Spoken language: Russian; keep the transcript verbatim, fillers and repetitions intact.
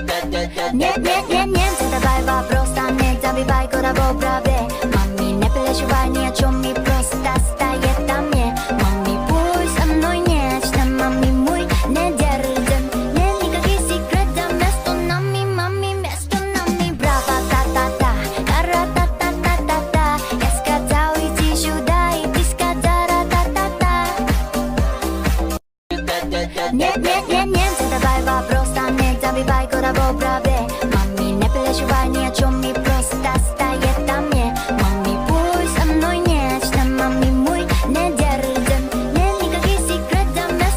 Нет, нет, нет, нет, задавай вопрос, а не забивай голову в правде. Мами, не переживай ни о чем, и просто стоит на мне. Мами, пусть со мной нежно, мами, мой не держим. Нет никаких секретов между нами, мами, между нами. Браво, та-та-та, ра-та-та-та-та-та. Я сказал иди сюда, и ты сказала та-та-та. Нет, нет.